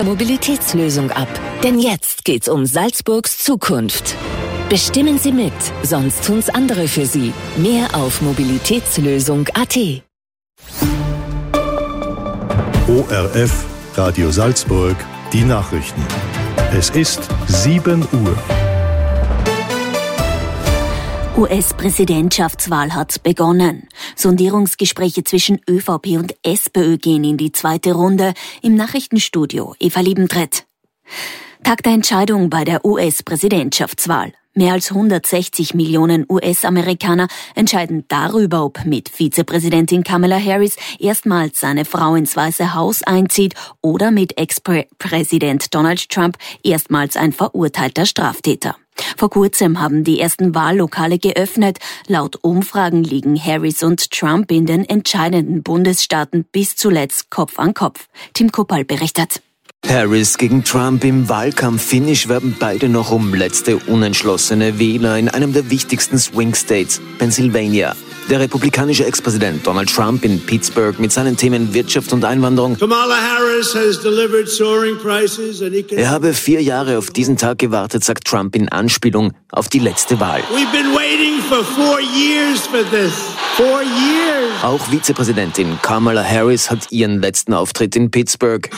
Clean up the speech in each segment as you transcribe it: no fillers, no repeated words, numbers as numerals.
Mobilitätslösung ab. Denn jetzt geht's um Salzburgs Zukunft. Bestimmen Sie mit, sonst tun's andere für Sie. Mehr auf mobilitätslösung.at. ORF Radio Salzburg, die Nachrichten. Es ist 7 Uhr. US-Präsidentschaftswahl hat begonnen. Sondierungsgespräche zwischen ÖVP und SPÖ gehen in die zweite Runde. Im Nachrichtenstudio Eva Liebentritt. Tag der Entscheidung bei der US-Präsidentschaftswahl. Mehr als 160 Millionen US-Amerikaner entscheiden darüber, ob mit Vizepräsidentin Kamala Harris erstmals seine Frau ins Weiße Haus einzieht oder mit Ex-Präsident Donald Trump erstmals ein verurteilter Straftäter. Vor kurzem haben die ersten Wahllokale geöffnet. Laut Umfragen liegen Harris und Trump in den entscheidenden Bundesstaaten bis zuletzt Kopf an Kopf. Tim Kuppal berichtet. Harris gegen Trump im Wahlkampf-Finish werben beide noch um letzte unentschlossene Wähler in einem der wichtigsten Swing-States, Pennsylvania. Der republikanische Ex-Präsident Donald Trump in Pittsburgh mit seinen Themen Wirtschaft und Einwanderung. Er habe 4 Jahre auf diesen Tag gewartet, sagt Trump in Anspielung auf die letzte Wahl. Auch Vizepräsidentin Kamala Harris hat ihren letzten Auftritt in Pittsburgh.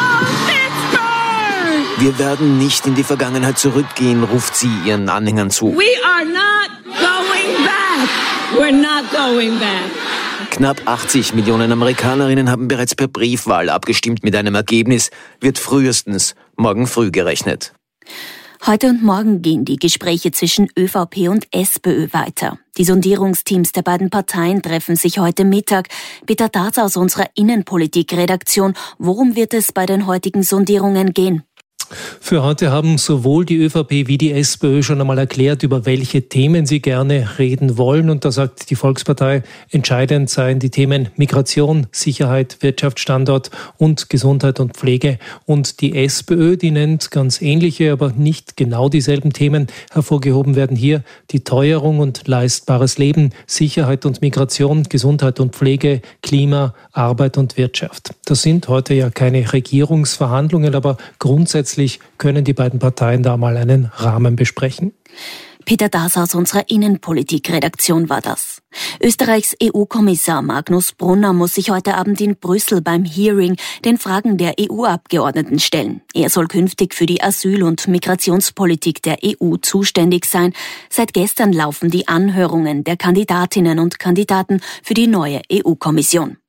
Wir werden nicht in die Vergangenheit zurückgehen, ruft sie ihren Anhängern zu. We are not going back. We're not going back. Knapp 80 Millionen Amerikanerinnen haben bereits per Briefwahl abgestimmt. Mit einem Ergebnis wird frühestens morgen früh gerechnet. Heute und morgen gehen die Gespräche zwischen ÖVP und SPÖ weiter. Die Sondierungsteams der beiden Parteien treffen sich heute Mittag. Peter Darz aus unserer Innenpolitik-Redaktion. Worum wird es bei den heutigen Sondierungen gehen? Für heute haben sowohl die ÖVP wie die SPÖ schon einmal erklärt, über welche Themen sie gerne reden wollen. Und da sagt die Volkspartei, entscheidend seien die Themen Migration, Sicherheit, Wirtschaftsstandort und Gesundheit und Pflege. Und die SPÖ, die nennt ganz ähnliche, aber nicht genau dieselben Themen. Hervorgehoben werden hier die Teuerung und leistbares Leben, Sicherheit und Migration, Gesundheit und Pflege, Klima, Arbeit und Wirtschaft. Das sind heute ja keine Regierungsverhandlungen, aber grundsätzlich können die beiden Parteien da mal einen Rahmen besprechen. Peter Darß aus unserer Innenpolitik-Redaktion war das. Österreichs EU-Kommissar Magnus Brunner muss sich heute Abend in Brüssel beim Hearing den Fragen der EU-Abgeordneten stellen. Er soll künftig für die Asyl- und Migrationspolitik der EU zuständig sein. Seit gestern laufen die Anhörungen der Kandidatinnen und Kandidaten für die neue EU-Kommission.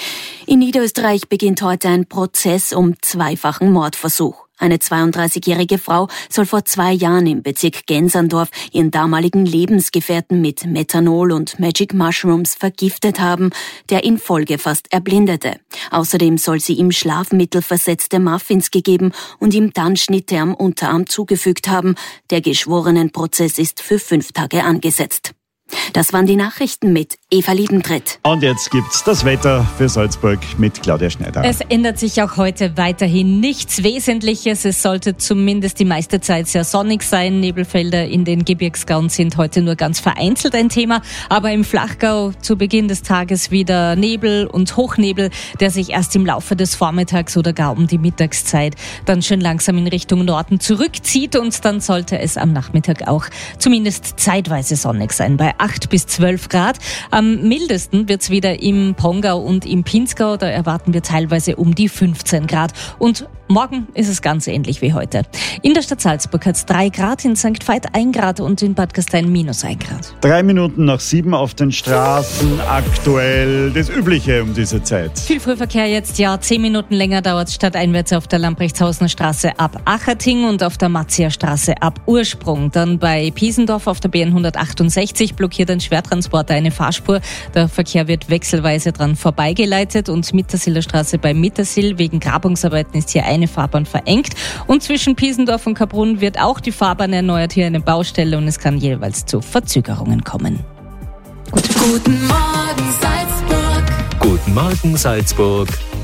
In Niederösterreich beginnt heute ein Prozess um zweifachen Mordversuch. Eine 32-jährige Frau soll vor 2 Jahren im Bezirk Genserndorf ihren damaligen Lebensgefährten mit Methanol und Magic Mushrooms vergiftet haben, der in Folge fast erblindete. Außerdem soll sie ihm schlafmittelversetzte Muffins gegeben und ihm dann Schnitte am Unterarm zugefügt haben. Der Geschworenenprozess ist für 5 Tage angesetzt. Das waren die Nachrichten mit Eva Liebentritt. Und jetzt gibt's das Wetter für Salzburg mit Claudia Schneider. Es ändert sich auch heute weiterhin nichts Wesentliches. Es sollte zumindest die meiste Zeit sehr sonnig sein. Nebelfelder in den Gebirgsgauen sind heute nur ganz vereinzelt ein Thema. Aber im Flachgau zu Beginn des Tages wieder Nebel und Hochnebel, der sich erst im Laufe des Vormittags oder gar um die Mittagszeit dann schön langsam in Richtung Norden zurückzieht. Und dann sollte es am Nachmittag auch zumindest zeitweise sonnig sein, bei 8 bis 12 Grad. Am mildesten wird's wieder im Pongau und im Pinzgau. Da erwarten wir teilweise um die 15 Grad. Und morgen ist es ganz ähnlich wie heute. In der Stadt Salzburg hat es 3 Grad, in St. Veit 1 Grad und in Bad Gastein -1 Grad. 3 Minuten nach 7 auf den Straßen. Aktuell das Übliche um diese Zeit. Viel Frühverkehr jetzt, ja. 10 Minuten länger dauert es stadteinwärts auf der Lamprechtshausener Straße ab Acherting und auf der Matzia Straße ab Ursprung. Dann bei Piesendorf auf der BN 168 blockiert ein Schwertransporter eine Fahrspur. Der Verkehr wird wechselweise dran vorbeigeleitet und Mittersiler Straße bei Mittersill. Wegen Grabungsarbeiten ist hier eine Fahrbahn verengt. Und zwischen Piesendorf und Kaprun wird auch die Fahrbahn erneuert. Hier eine Baustelle und es kann jeweils zu Verzögerungen kommen. Guten Morgen Salzburg. Guten Morgen Salzburg.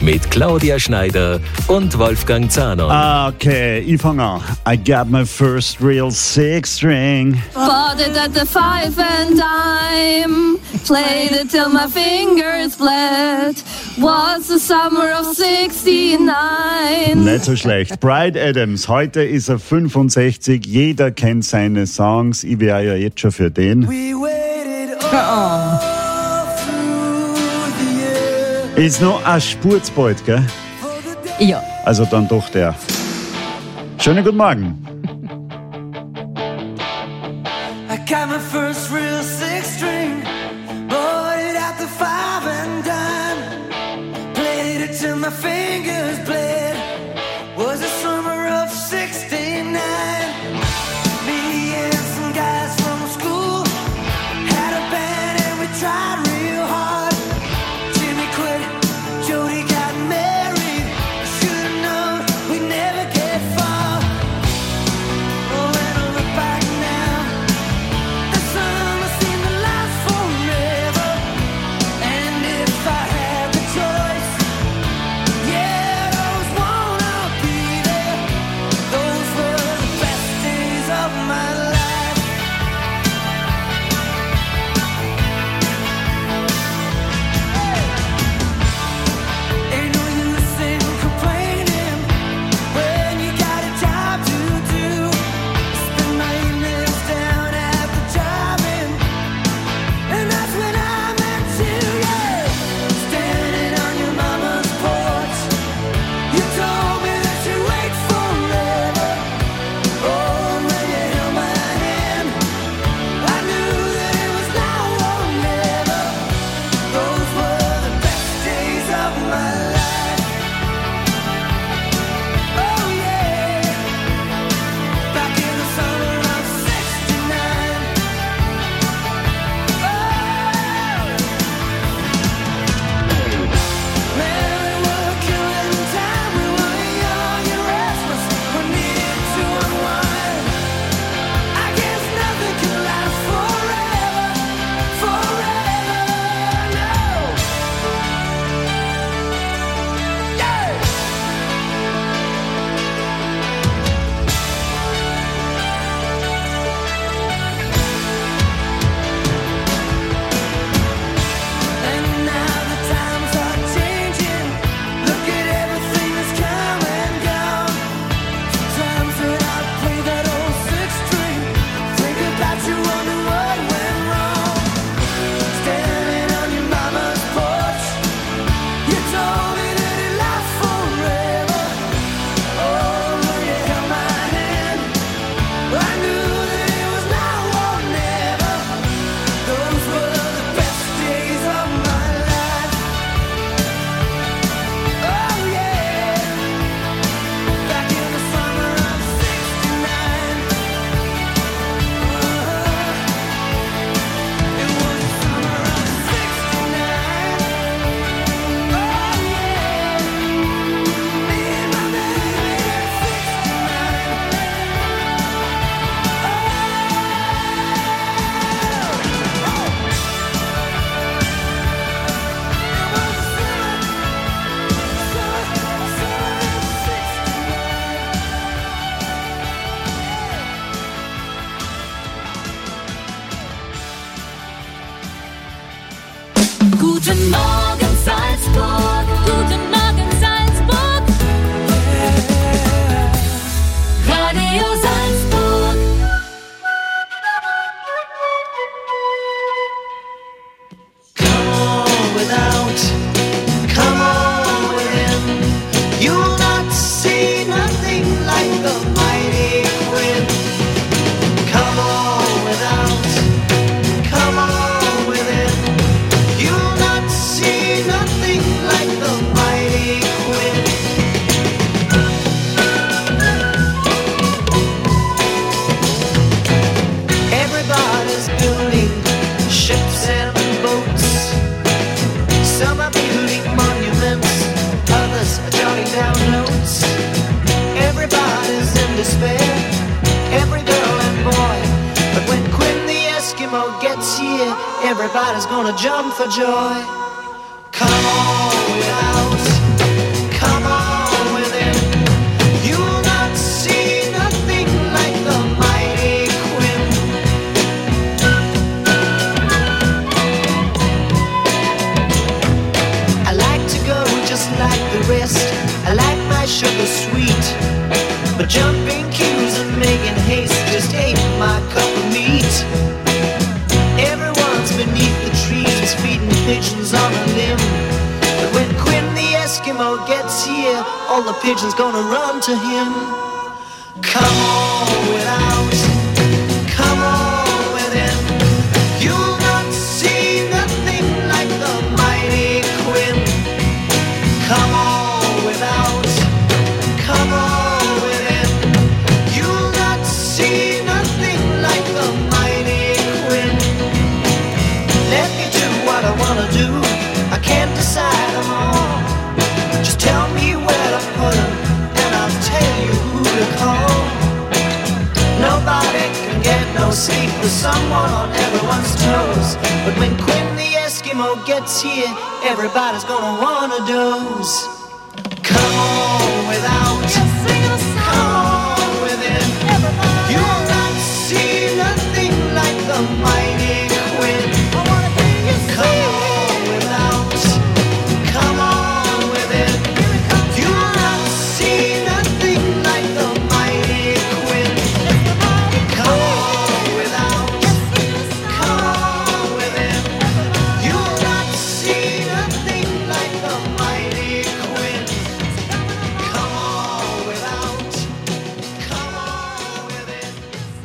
mit Claudia Schneider und Wolfgang Zahner. Okay, ich fange an. I got my first real six string. Bought it at the 5 and dime. Played it till my fingers bled. Was the summer of 69. Nicht so schlecht. Bryan Adams, heute ist er 65. Jeder kennt seine Songs. Ich wäre ja jetzt schon für den. Ist noch ein Spur zu bald, gell? Ja. Also dann doch der. Schönen guten Morgen. I got my first real six string. Bought it at the 5 and dime. Played it till my fingers bled. Was the summer of 69. Me and some guys from school had a band and we tried real hard. Jimmy quit, Jody got married. Should've known we'd never get far. Oh, when I look back now, the summer seemed to last forever. And if I had the choice, yeah, I'd always wanna be there. Those were the best days of my life. Ain't no use in complaining when you got a job to do. Spend my evenings down at the drive-in, and that's when I met you, yeah. Standing on your mama's porch, you told me that you'd wait forever. Oh, when you held my hand, I knew that it was now or never. Those were the best days of my life. Oh yeah, back in the summer of 69. Man, we were killing time. We were young and restless. We needed to unwind. I guess nothing can last forever, forever, no. Yeah. And now the times are changing. Look at everything that's come and gone. Sometimes when I play that old six string, think about you, wonder what went wrong. Standing on your mama's porch, you told me that it lasts forever. Oh, when you held my hand, I knew that it was now or never. Those were the best days of my life. Oh yeah, back in the summer of 69. It was the summer of 69. Oh yeah, me and my baby at 69. Guten Morgen Salzburg, guten Morgen Salzburg. Radio Salzburg. Come on without, come on within. You'll not see nothing like the mighty Quinn. Come on without, come on within. You'll not see nothing like the mighty Quinn. Everybody's building ships and boats. Some are building monuments, others are jotting down notes. Everybody's in despair, every girl and boy. But when Quinn the Eskimo gets here, everybody's gonna jump for joy. Come on without, but jumping queues and making haste just ain't my cup of meat. Everyone's beneath the trees feeding pigeons on a limb, but when Quinn the Eskimo gets here, all the pigeons gonna run to him. Come on without, come on within. You'll not see nothing like the mighty Quinn. Come on without, come on within. You'll not see nothing like the mighty Quinn. Let me do what I wanna do, I can't decide them all. Just tell me where to put them, and I'll tell you who to call. Nobody can get no sleep with someone on everyone's toes, but when Quinn the Eskimo gets here, everybody's gonna wanna doze. Come on without, come on within. You'll not see nothing like the mighty Quinn. Come on without, come on within. You'll not see nothing like the mighty Quinn. Come on without, come on within. You'll not see nothing like the mighty Quinn. Come on without, come on within.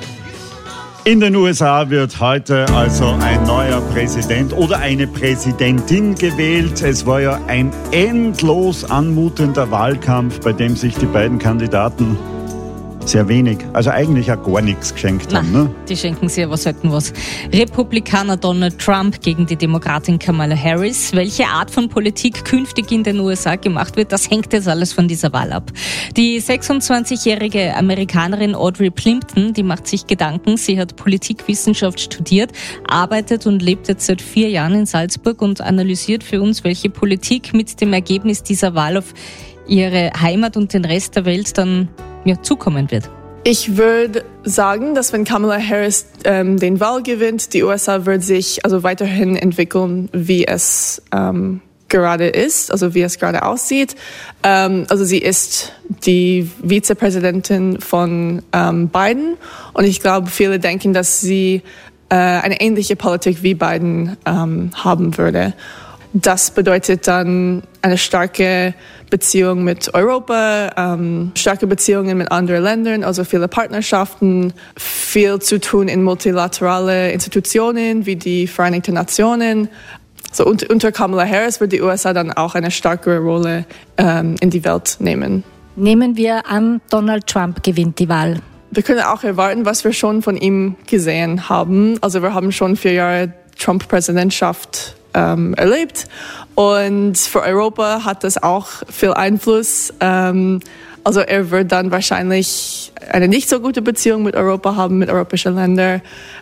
In den USA wird heute also ein neuer Präsident oder eine Präsidentin gewählt. Es war ja ein endlos anmutender Wahlkampf, bei dem sich die beiden Kandidaten sehr wenig, also eigentlich auch gar nichts geschenkt haben. Ne? Die schenken sich aber selten was. Republikaner Donald Trump gegen die Demokratin Kamala Harris. Welche Art von Politik künftig in den USA gemacht wird, das hängt jetzt alles von dieser Wahl ab. Die 26-jährige Amerikanerin Audrey Plimpton, die macht sich Gedanken. Sie hat Politikwissenschaft studiert, arbeitet und lebt jetzt seit 4 Jahren in Salzburg und analysiert für uns, welche Politik mit dem Ergebnis dieser Wahl auf ihre Heimat und den Rest der Welt dann zukommen wird. Ich würde sagen, dass wenn Kamala Harris den Wahl gewinnt, die USA wird sich also weiterhin entwickeln, wie es gerade ist, also wie es gerade aussieht. Also sie ist die Vizepräsidentin von Biden und ich glaube, viele denken, dass sie eine ähnliche Politik wie Biden haben würde. Das bedeutet dann eine starke Beziehung mit Europa, starke Beziehungen mit anderen Ländern, also viele Partnerschaften, viel zu tun in multilaterale Institutionen wie die Vereinigten Nationen. So unter Kamala Harris wird die USA dann auch eine stärkere Rolle in die Welt nehmen. Nehmen wir an, Donald Trump gewinnt die Wahl. Wir können auch erwarten, was wir schon von ihm gesehen haben. Also wir haben schon 4 Jahre Trump-Präsidentschaft erlebt und für Europa hat das auch viel Einfluss. Also er wird dann wahrscheinlich eine nicht so gute Beziehung mit Europa haben, mit europäischen Ländern.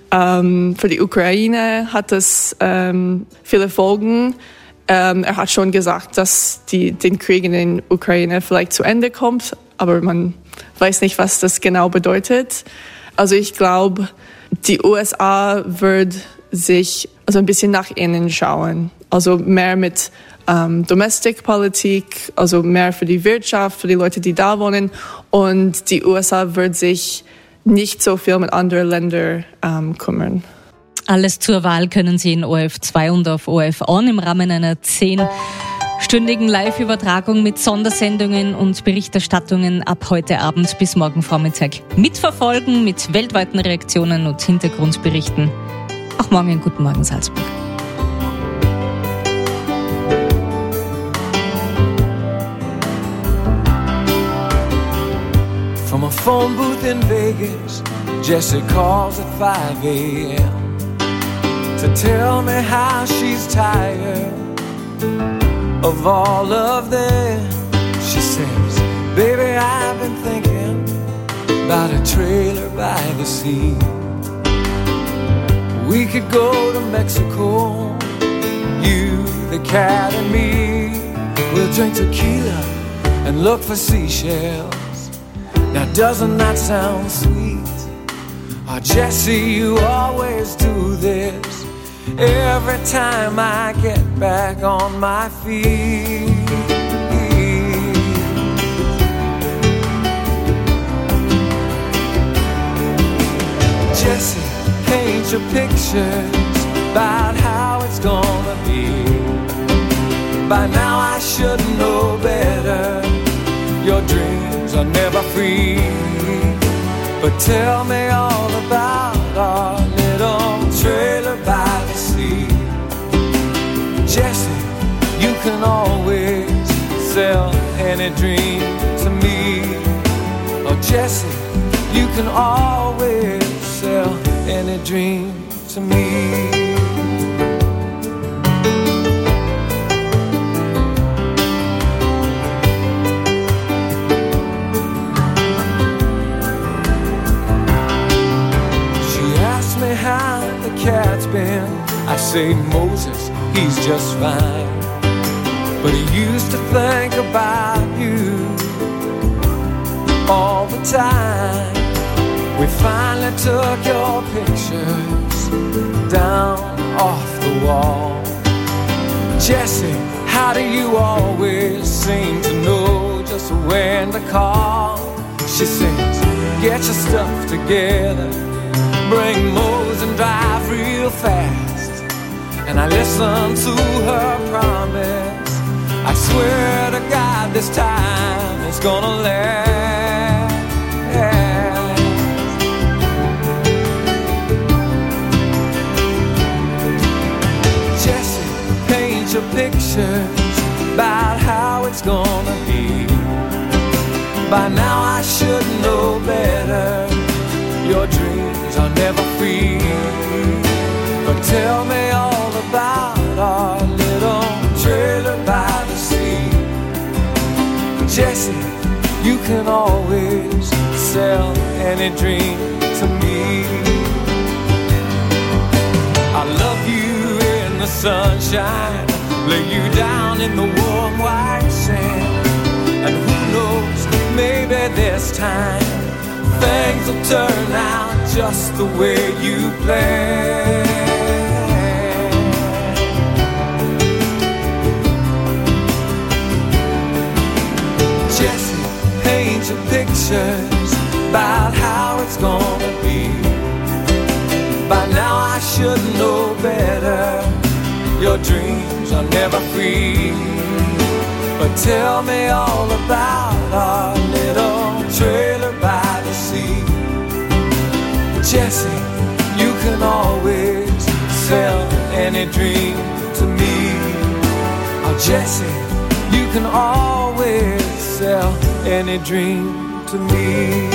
Für die Ukraine hat das viele Folgen. Er hat schon gesagt, dass den Krieg in der Ukraine vielleicht zu Ende kommt, aber man weiß nicht, was das genau bedeutet. Also ich glaube, die USA wird sich also ein bisschen nach innen schauen. Also mehr mit Domestic-Politik, also mehr für die Wirtschaft, für die Leute, die da wohnen. Und die USA wird sich nicht so viel mit anderen Ländern kümmern. Alles zur Wahl können Sie in ORF2 und auf ORF On im Rahmen einer 10-stündigen Live-Übertragung mit Sondersendungen und Berichterstattungen ab heute Abend bis morgen Vormittag mitverfolgen, mit weltweiten Reaktionen und Hintergrundberichten. Auch morgen einen guten Morgen, Salzburg. From a phone booth in Vegas, Jessie calls at 5 a.m. to tell me how she's tired of all of them. She says, baby, I've been thinking about a trailer by the sea. We could go to Mexico, you, the cat and me. We'll drink tequila and look for seashells. Now doesn't that sound sweet? Oh, Jessie, you always do this every time I get back on my feet. paint you pictures about how it's gonna be. By now I should know better. Your dreams are never free. But tell me all about our little trailer by the sea. Jesse, you can always sell any dream to me. Oh Jesse, you can always sell any dream to me. How the cat's been. I say Moses, he's just fine. But he used to think about you all the time. We finally took your pictures down off the wall. Jesse, how do you always seem to know just when to call? She sings, get your stuff together, bring Mose and drive real fast. And I listen to her promise. I swear to God this time it's gonna last. Jesse, paint your pictures about how it's gonna be. By now I should know better. Your dreams are never free. But tell me all about our little trailer by the sea. Jesse, you can always sell any dream to me. I love you in the sunshine, lay you down in the warm white sand. And who knows, maybe this time things will turn out just the way you planned. Jesse, paint your pictures about how it's gonna be. By now I should know better. Your dreams are never free. But tell me all about our little trailer by the sea. Jesse, you can always sell any dream to me. Oh Jesse, you can always sell any dream to me.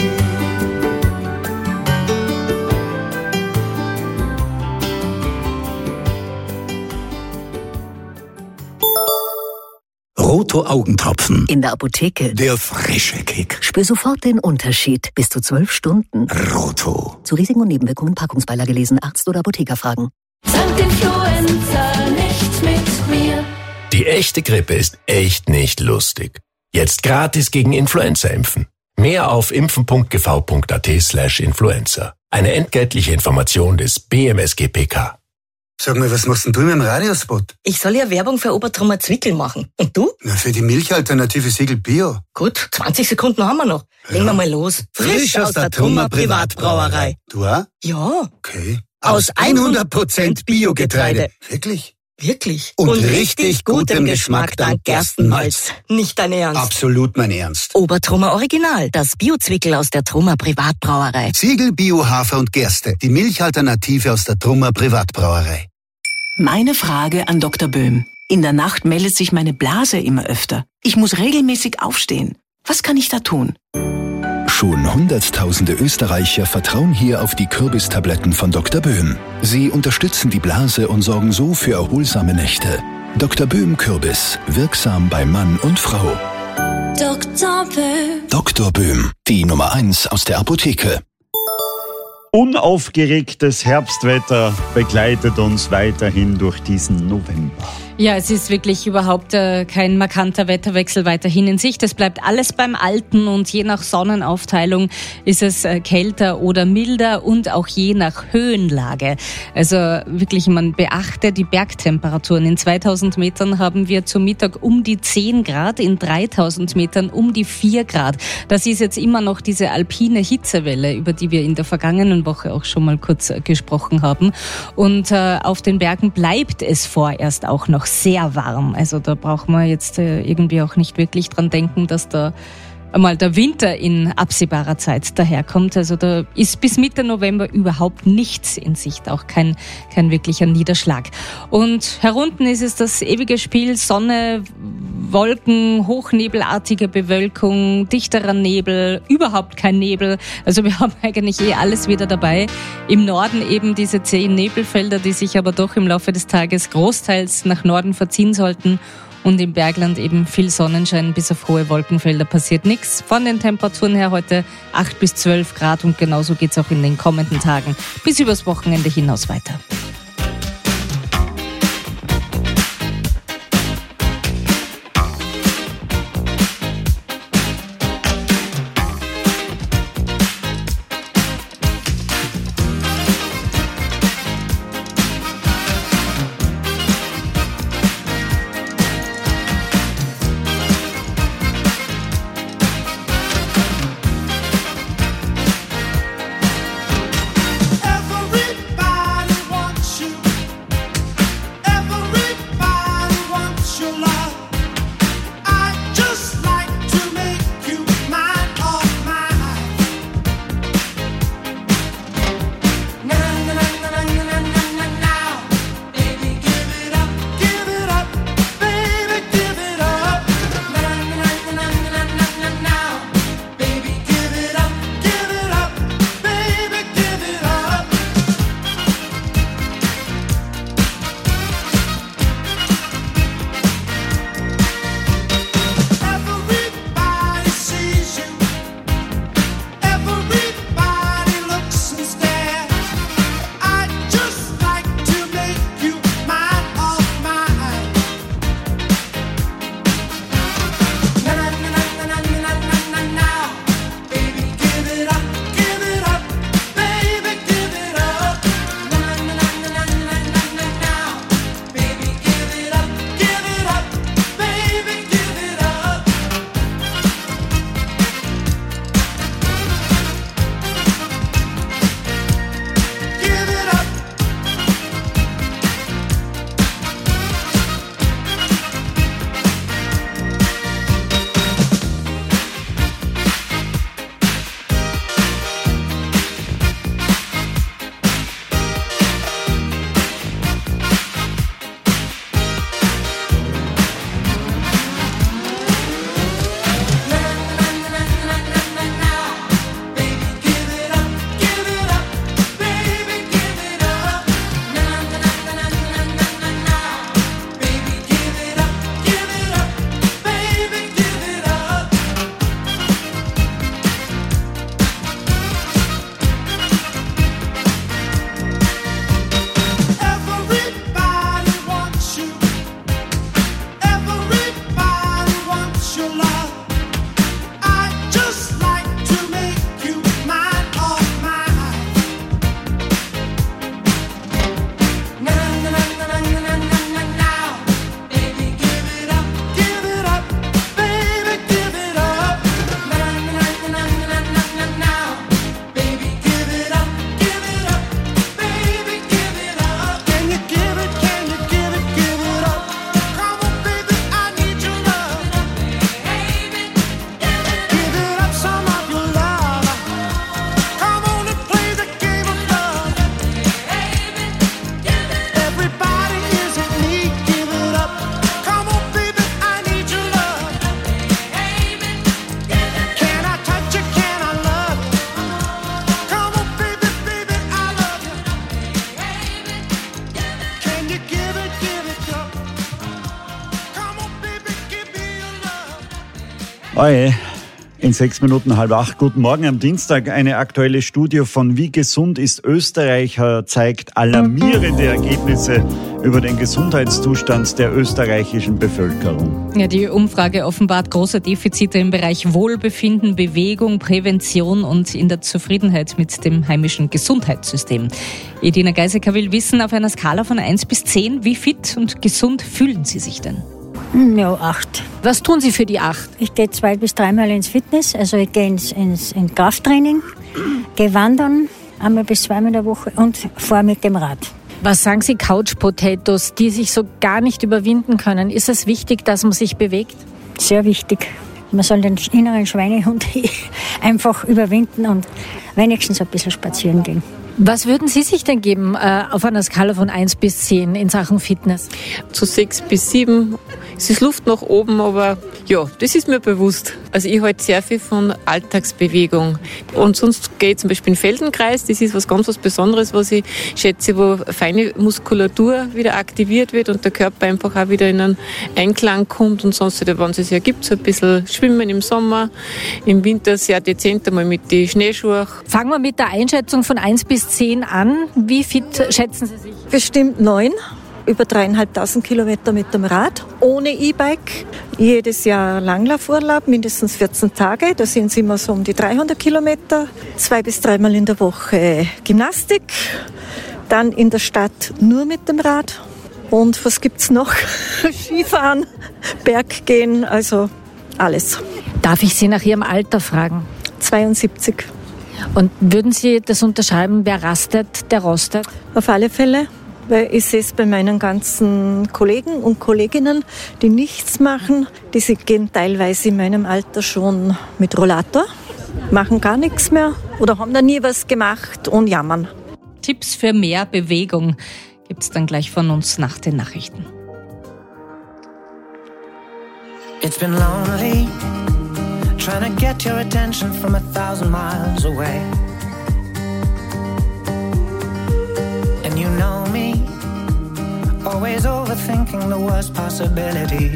Roto Augentropfen. In der Apotheke. Der frische Kick. Spür sofort den Unterschied. Bis zu 12 Stunden. Roto. Zu Risiken und Nebenwirkungen Packungsbeilage lesen, Arzt oder Apotheker fragen. Sankt Influenza, nicht mit mir. Die echte Grippe ist echt nicht lustig. Jetzt gratis gegen Influenza impfen. Mehr auf impfen.gv.at/influenza. Eine entgeltliche Information des BMSGPK. Sag mal, was machst denn du mit dem Radiospot? Ich soll ja Werbung für Obertrummer Zwickel machen. Und du? Na, für die Milchalternative Siegel Bio. Gut, 20 Sekunden haben wir noch. Legen wir mal los. Frisch aus der Trummer Privatbrauerei. Du auch? Ja. Okay. Aus 100% Biogetreide. Wirklich? Wirklich. Und richtig gutem Geschmack dank Gerstenmalz. Nicht dein Ernst? Absolut mein Ernst. Obertrummer Original, das Bio-Zwickel aus der Trummer Privatbrauerei. Siegel Bio Hafer und Gerste, die Milchalternative aus der Trummer Privatbrauerei. Meine Frage an Dr. Böhm. In der Nacht meldet sich meine Blase immer öfter. Ich muss regelmäßig aufstehen. Was kann ich da tun? Schon Hunderttausende Österreicher vertrauen hier auf die Kürbistabletten von Dr. Böhm. Sie unterstützen die Blase und sorgen so für erholsame Nächte. Dr. Böhm Kürbis, wirksam bei Mann und Frau. Dr. Böhm. Dr. Böhm, die Nummer 1 aus der Apotheke. Unaufgeregtes Herbstwetter begleitet uns weiterhin durch diesen November. Ja, es ist wirklich überhaupt kein markanter Wetterwechsel weiterhin in Sicht. Es bleibt alles beim Alten und je nach Sonnenaufteilung ist es kälter oder milder und auch je nach Höhenlage. Also wirklich, man beachte die Bergtemperaturen. In 2000 Metern haben wir zum Mittag um die 10 Grad, in 3000 Metern um die 4 Grad. Das ist jetzt immer noch diese alpine Hitzewelle, über die wir in der vergangenen Woche auch schon mal kurz gesprochen haben. Und auf den Bergen bleibt es vorerst auch noch sehr warm. Also da braucht man jetzt irgendwie auch nicht wirklich dran denken, dass da einmal der Winter in absehbarer Zeit daherkommt. Also da ist bis Mitte November überhaupt nichts in Sicht, auch kein wirklicher Niederschlag. Und herunten ist es das ewige Spiel Sonne, Wolken, hochnebelartige Bewölkung, dichterer Nebel, überhaupt kein Nebel. Also wir haben eigentlich alles wieder dabei. Im Norden eben diese 10 Nebelfelder, die sich aber doch im Laufe des Tages großteils nach Norden verziehen sollten. Und im Bergland eben viel Sonnenschein, bis auf hohe Wolkenfelder passiert nichts. Von den Temperaturen her heute 8 bis 12 Grad und genauso geht's auch in den kommenden Tagen bis übers Wochenende hinaus weiter. Oje, In 6 Minuten 7:30. Guten Morgen am Dienstag. Eine aktuelle Studie von Wie gesund ist Österreich zeigt alarmierende Ergebnisse über den Gesundheitszustand der österreichischen Bevölkerung. Ja, die Umfrage offenbart große Defizite im Bereich Wohlbefinden, Bewegung, Prävention und in der Zufriedenheit mit dem heimischen Gesundheitssystem. Edina Geisecker will wissen, auf einer Skala von 1 bis 10, wie fit und gesund fühlen Sie sich denn? Ja, 8. Was tun Sie für die 8? Ich gehe 2 bis 3 Mal ins Fitness, also ich gehe ins Krafttraining, gehe wandern, 1 bis 2 Mal in der Woche und fahre mit dem Rad. Was sagen Sie Couch Potatoes, die sich so gar nicht überwinden können? Ist es wichtig, dass man sich bewegt? Sehr wichtig. Man soll den inneren Schweinehund einfach überwinden und wenigstens ein bisschen spazieren gehen. Was würden Sie sich denn geben auf einer Skala von 1 bis 10 in Sachen Fitness? Zu 6 bis 7. Es ist Luft nach oben, aber ja, das ist mir bewusst. Also ich halte sehr viel von Alltagsbewegung. Und sonst gehe ich zum Beispiel in den Feldenkreis. Das ist was Besonderes, was ich schätze, wo feine Muskulatur wieder aktiviert wird und der Körper einfach auch wieder in einen Einklang kommt. Und sonst, wenn es es ja gibt, so ein bisschen Schwimmen im Sommer, im Winter sehr dezent einmal mit den Schneeschuhen. Fangen wir mit der Einschätzung von 1 bis 10 an. Wie fit schätzen Sie sich? Bestimmt 9. Über 3.500 Kilometer mit dem Rad, ohne E-Bike. Jedes Jahr Langlaufurlaub, mindestens 14 Tage. Da sind es immer so um die 300 Kilometer. 2 bis 3 Mal in der Woche Gymnastik. Dann in der Stadt nur mit dem Rad. Und was gibt's noch? Skifahren, Berggehen, also alles. Darf ich Sie nach Ihrem Alter fragen? 72. Und würden Sie das unterschreiben, wer rastet, der rostet? Auf alle Fälle. Weil ich sehe es bei meinen ganzen Kollegen und Kolleginnen, die nichts machen. Die gehen teilweise in meinem Alter schon mit Rollator, machen gar nichts mehr oder haben da nie was gemacht und jammern. Tipps für mehr Bewegung gibt es dann gleich von uns nach den Nachrichten. It's been lonely, trying to get your attention from 1,000 miles away. And you know me, always overthinking the worst possibilities.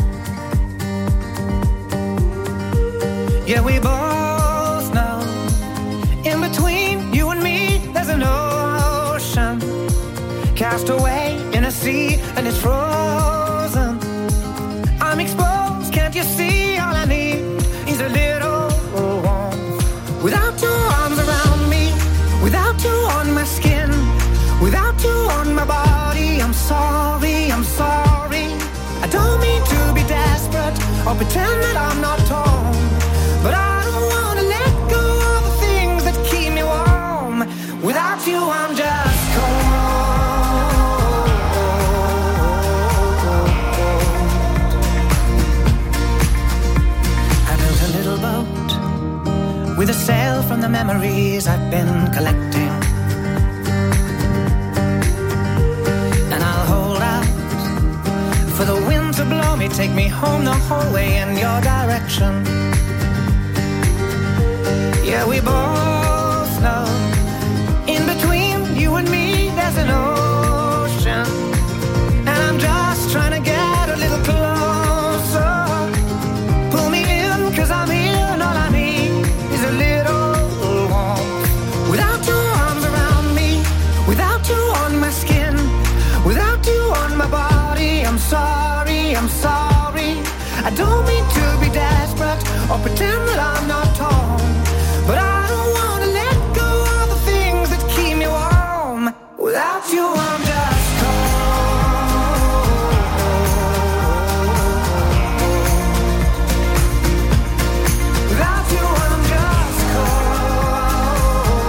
Yeah, we both know, in between you and me, there's an ocean, cast away in a sea, and it's frozen. I'm exposed, can't you see? All I need is a little warmth. Without your arms around me, without you on my skin, without you on my body, I'm sorry, I'm sorry. I don't mean to be desperate or pretend that I'm not torn, but I don't want to let go of the things that keep me warm. Without you, I'm just cold. I built a little boat with a sail from the memories I've been collecting. For the wind to blow me, take me home the whole way in your direction. Yeah, we both know, in between you and me, there's an ocean. And I'm just trying to get a little closer. Pull me in, 'cause I'm here, and all I need is a little warmth. Without your arms around me, without you on my skin, without you on my body, I'm sorry, I'm sorry. I don't mean to be desperate or pretend that I'm not torn, but I don't want to let go of the things that keep me warm. Without you, I'm just cold. Without you, I'm just cold.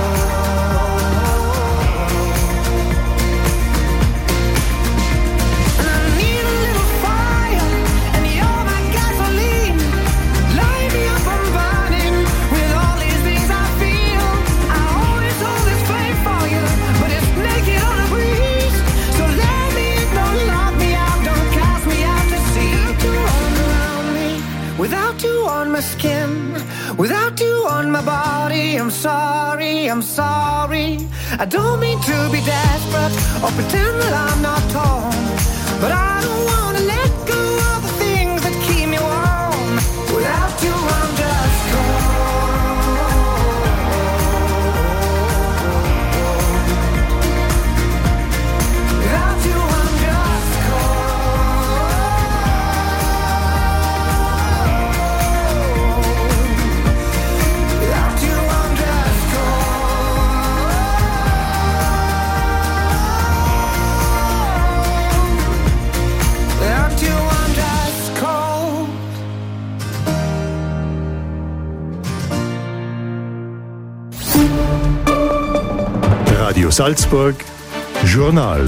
And I need a little fire, and you're my gasoline. Light me up, I'm burning with all these things I feel. I always hold this flame for you, but it's naked on a breeze. So let me in, don't lock me out, don't cast me out to sea. Without you all around me, without you on my skin, without you on my body, I'm sorry, I'm sorry. I don't mean to be desperate or pretend that I'm not torn, but I don't want to let go of the things that keep me warm. Without you, I'm just Radio Salzburg Journal.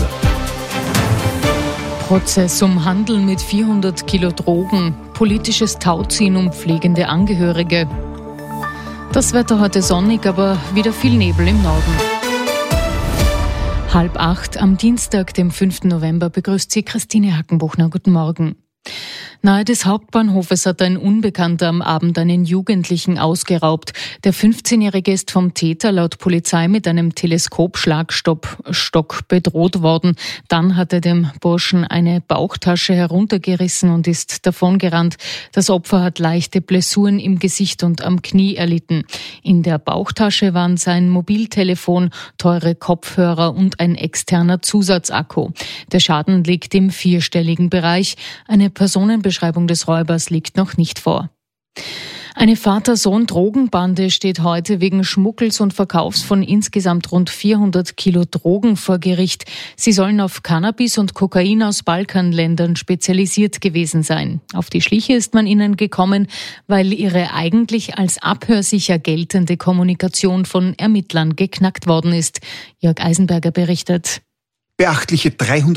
Prozess um Handel mit 400 Kilo Drogen, politisches Tauziehen um pflegende Angehörige. Das Wetter heute sonnig, aber wieder viel Nebel im Norden. 7:30 am Dienstag, dem 5. November, begrüßt Sie Christine Hackenbuchner. Guten Morgen. Nahe des Hauptbahnhofes hat ein Unbekannter am Abend einen Jugendlichen ausgeraubt. Der 15-Jährige ist vom Täter laut Polizei mit einem Teleskopschlagstock bedroht worden. Dann hat er dem Burschen eine Bauchtasche heruntergerissen und ist davongerannt. Das Opfer hat leichte Blessuren im Gesicht und am Knie erlitten. In der Bauchtasche waren sein Mobiltelefon, teure Kopfhörer und ein externer Zusatzakku. Der Schaden liegt im 4-stelligen Bereich. Eine Personenbeschreibung des Räubers liegt noch nicht vor. Eine Vater-Sohn-Drogenbande steht heute wegen Schmuggels und Verkaufs von insgesamt rund 400 Kilo Drogen vor Gericht. Sie sollen auf Cannabis und Kokain aus Balkanländern spezialisiert gewesen sein. Auf die Schliche ist man ihnen gekommen, weil ihre eigentlich als abhörsicher geltende Kommunikation von Ermittlern geknackt worden ist. Jörg Eisenberger berichtet. Beachtliche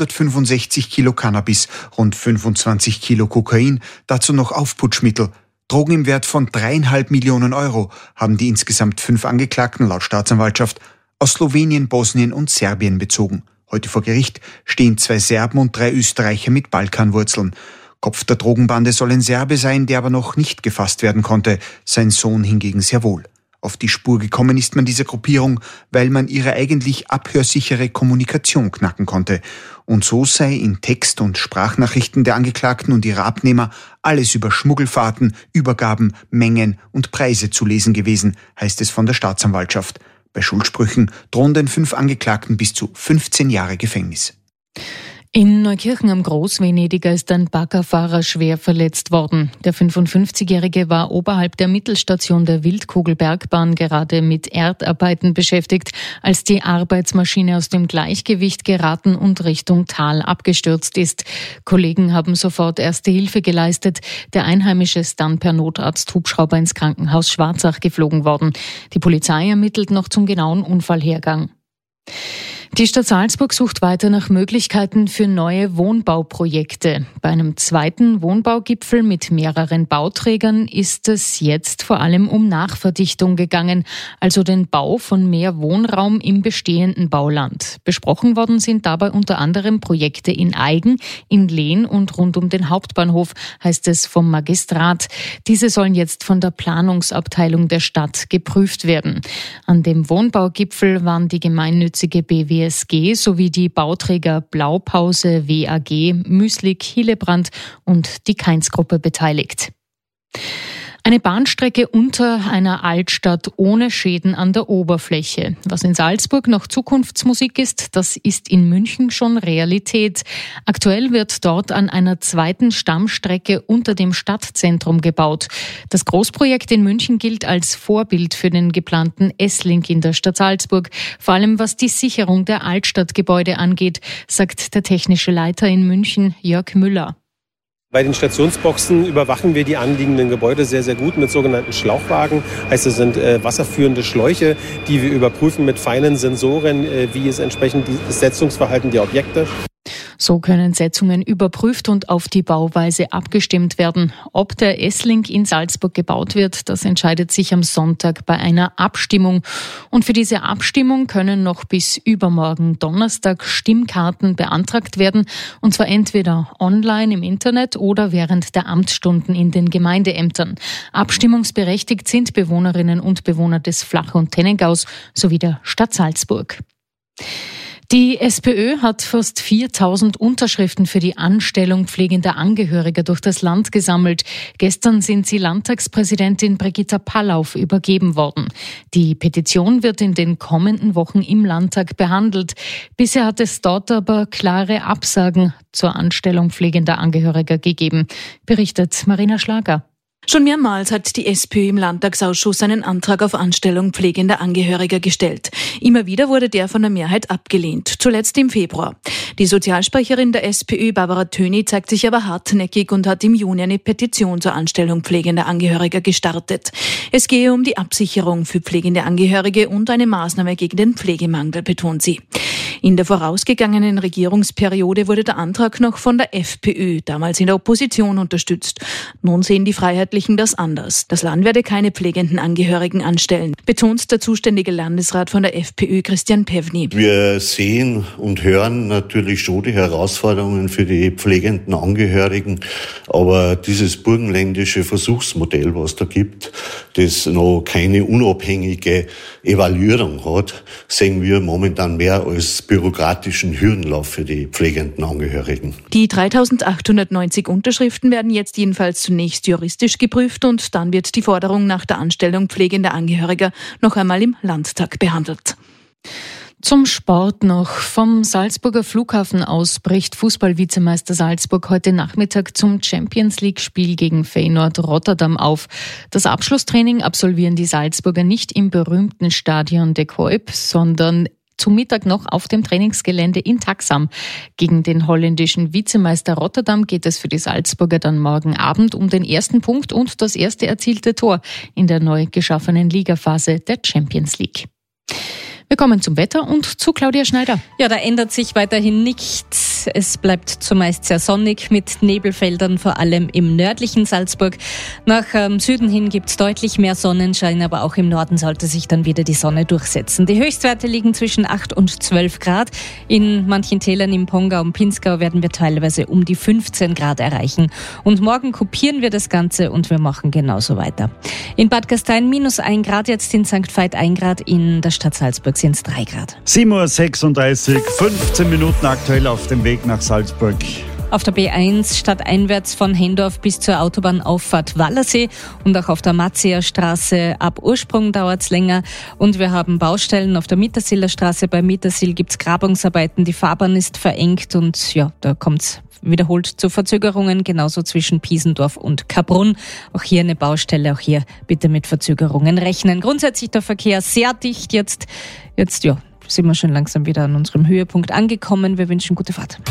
365 Kilo Cannabis, rund 25 Kilo Kokain, dazu noch Aufputschmittel. Drogen im Wert von 3,5 Millionen Euro haben die insgesamt 5 Angeklagten laut Staatsanwaltschaft aus Slowenien, Bosnien und Serbien bezogen. Heute vor Gericht stehen 2 Serben und 3 Österreicher mit Balkanwurzeln. Kopf der Drogenbande soll ein Serbe sein, der aber noch nicht gefasst werden konnte, sein Sohn hingegen sehr wohl. Auf die Spur gekommen ist man dieser Gruppierung, weil man ihre eigentlich abhörsichere Kommunikation knacken konnte. Und so sei in Text- und Sprachnachrichten der Angeklagten und ihrer Abnehmer alles über Schmuggelfahrten, Übergaben, Mengen und Preise zu lesen gewesen, heißt es von der Staatsanwaltschaft. Bei Schuldsprüchen drohen den 5 Angeklagten bis zu 15 Jahre Gefängnis. In Neukirchen am Großvenediger ist ein Baggerfahrer schwer verletzt worden. Der 55-Jährige war oberhalb der Mittelstation der Wildkugelbergbahn gerade mit Erdarbeiten beschäftigt, als die Arbeitsmaschine aus dem Gleichgewicht geraten und Richtung Tal abgestürzt ist. Kollegen haben sofort erste Hilfe geleistet. Der Einheimische ist dann per Notarzt-Hubschrauber ins Krankenhaus Schwarzach geflogen worden. Die Polizei ermittelt noch zum genauen Unfallhergang. Die Stadt Salzburg sucht weiter nach Möglichkeiten für neue Wohnbauprojekte. Bei einem zweiten Wohnbaugipfel mit mehreren Bauträgern ist es jetzt vor allem um Nachverdichtung gegangen, also den Bau von mehr Wohnraum im bestehenden Bauland. Besprochen worden sind dabei unter anderem Projekte in Aigen, in Lehn und rund um den Hauptbahnhof, heißt es vom Magistrat. Diese sollen jetzt von der Planungsabteilung der Stadt geprüft werden. An dem Wohnbaugipfel waren die gemeinnützige BWSG sowie die Bauträger Blaupause, WAG, Müslik, Hillebrand und die Kainz-Gruppe beteiligt. Eine Bahnstrecke unter einer Altstadt ohne Schäden an der Oberfläche. Was in Salzburg noch Zukunftsmusik ist, das ist in München schon Realität. Aktuell wird dort an einer zweiten Stammstrecke unter dem Stadtzentrum gebaut. Das Großprojekt in München gilt als Vorbild für den geplanten S-Link in der Stadt Salzburg, vor allem was die Sicherung der Altstadtgebäude angeht, sagt der technische Leiter in München, Jörg Müller. Bei den Stationsboxen überwachen wir die anliegenden Gebäude sehr, sehr gut mit sogenannten Schlauchwagen. Heißt, es sind wasserführende Schläuche, die wir überprüfen mit feinen Sensoren, wie ist entsprechend das Setzungsverhalten der Objekte. So können Setzungen überprüft und auf die Bauweise abgestimmt werden. Ob der S-Link in Salzburg gebaut wird, das entscheidet sich am Sonntag bei einer Abstimmung. Und für diese Abstimmung können noch bis übermorgen Donnerstag Stimmkarten beantragt werden. Und zwar entweder online im Internet oder während der Amtsstunden in den Gemeindeämtern. Abstimmungsberechtigt sind Bewohnerinnen und Bewohner des Flach- und Tennengaus sowie der Stadt Salzburg. Die SPÖ hat fast 4.000 Unterschriften für die Anstellung pflegender Angehöriger durch das Land gesammelt. Gestern sind sie Landtagspräsidentin Brigitta Pallauf übergeben worden. Die Petition wird in den kommenden Wochen im Landtag behandelt. Bisher hat es dort aber klare Absagen zur Anstellung pflegender Angehöriger gegeben, berichtet Marina Schlager. Schon mehrmals hat die SPÖ im Landtagsausschuss einen Antrag auf Anstellung pflegender Angehöriger gestellt. Immer wieder wurde der von der Mehrheit abgelehnt, zuletzt im Februar. Die Sozialsprecherin der SPÖ, Barbara Töni, zeigt sich aber hartnäckig und hat im Juni eine Petition zur Anstellung pflegender Angehöriger gestartet. Es gehe um die Absicherung für pflegende Angehörige und eine Maßnahme gegen den Pflegemangel, betont sie. In der vorausgegangenen Regierungsperiode wurde der Antrag noch von der FPÖ, damals in der Opposition, unterstützt. Nun sehen die Freiheitlichen das anders. Das Land werde keine pflegenden Angehörigen anstellen, betont der zuständige Landesrat von der FPÖ, Christian Pewny. Wir sehen und hören natürlich schon die Herausforderungen für die pflegenden Angehörigen, aber dieses burgenländische Versuchsmodell, was da gibt, das noch keine unabhängige Evaluierung hat, sehen wir momentan mehr als bürokratischen Hürdenlauf für die pflegenden Angehörigen. Die 3.890 Unterschriften werden jetzt jedenfalls zunächst juristisch geprüft und dann wird die Forderung nach der Anstellung pflegender Angehöriger noch einmal im Landtag behandelt. Zum Sport noch. Vom Salzburger Flughafen aus bricht Fußball-Vizemeister Salzburg heute Nachmittag zum Champions-League-Spiel gegen Feyenoord Rotterdam auf. Das Abschlusstraining absolvieren die Salzburger nicht im berühmten Stadion de Kuip, sondern zum Mittag noch auf dem Trainingsgelände in Taxam. Gegen den holländischen Vizemeister Rotterdam geht es für die Salzburger dann morgen Abend um den ersten Punkt und das erste erzielte Tor in der neu geschaffenen Ligaphase der Champions League. Wir kommen zum Wetter und zu Claudia Schneider. Ja, da ändert sich weiterhin nichts. Es bleibt zumeist sehr sonnig mit Nebelfeldern, vor allem im nördlichen Salzburg. Nach Süden hin gibt's deutlich mehr Sonnenschein, aber auch im Norden sollte sich dann wieder die Sonne durchsetzen. Die Höchstwerte liegen zwischen 8 und 12 Grad. In manchen Tälern im Pongau und Pinzgau werden wir teilweise um die 15 Grad erreichen. Und morgen kopieren wir das Ganze und wir machen genauso weiter. In Bad Gastein -1 Grad, jetzt in St. Veit 1 Grad, in der Stadt Salzburg sind es 3 Grad. 7:36 Uhr, 15 Minuten aktuell auf dem Weg nach Salzburg. Auf der B1 stadteinwärts von Hendorf bis zur Autobahnauffahrt Wallersee und auch auf der Matzeer Straße ab Ursprung dauert's länger. Und wir haben Baustellen auf der Mittersiler Straße. Bei Mittersil gibt's Grabungsarbeiten, die Fahrbahn ist verengt und ja, da kommt's wiederholt zu Verzögerungen, genauso zwischen Piesendorf und Kabrunn. Auch hier eine Baustelle, auch hier bitte mit Verzögerungen rechnen. Grundsätzlich der Verkehr sehr dicht. Jetzt ja, sind wir schon langsam wieder an unserem Höhepunkt angekommen. Wir wünschen gute Fahrt.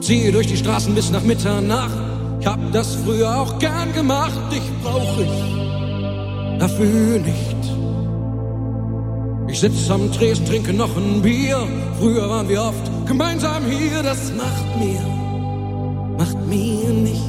ziehe durch die Straßen bis nach Mitternacht. Ich hab das früher auch gern gemacht, dich brauch ich dafür nicht. Ich sitz am Tresen, trinke noch ein Bier. Früher waren wir oft gemeinsam hier. Das macht mir nichts.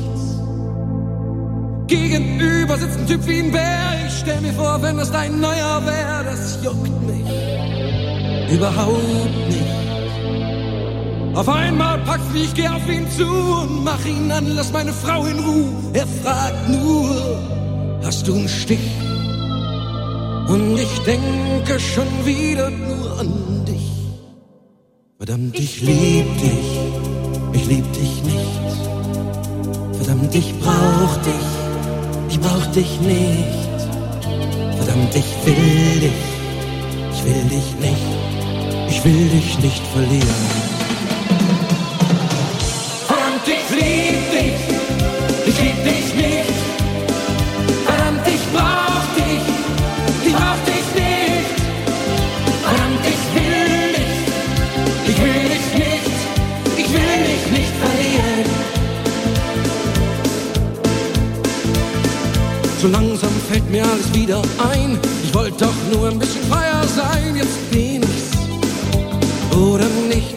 Gegenüber sitzt ein Typ wie ein Bär. Ich stell mir vor, wenn das dein neuer wär. Das juckt mich überhaupt nicht. Auf einmal packt's mich, ich geh auf ihn zu und mach ihn an, lass meine Frau in Ruhe. Er fragt nur, hast du einen Stich? Und ich denke schon wieder nur an dich. Verdammt, ich lieb dich nicht. Verdammt, ich brauch dich nicht. Verdammt, ich will dich nicht. Ich will dich nicht verlieren. Verdammt, ich lieb dich nicht. Verdammt, ich brauch dich nicht. Verdammt, ich will dich nicht verlieren. So langsam fällt mir alles wieder ein. Ich wollte doch nur ein bisschen freier sein. Jetzt bin ich's oder nicht.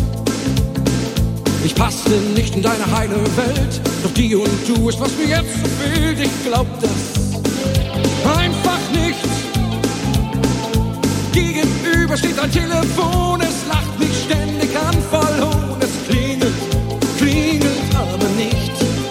Ich passte nicht in deine heile Welt. Doch die und du ist, was mir jetzt so fehlt. Ich glaub das einfach nicht. Gegenüber steht ein Telefon. Es lacht mich ständig an, voll Hohn. Es klingelt aber nicht.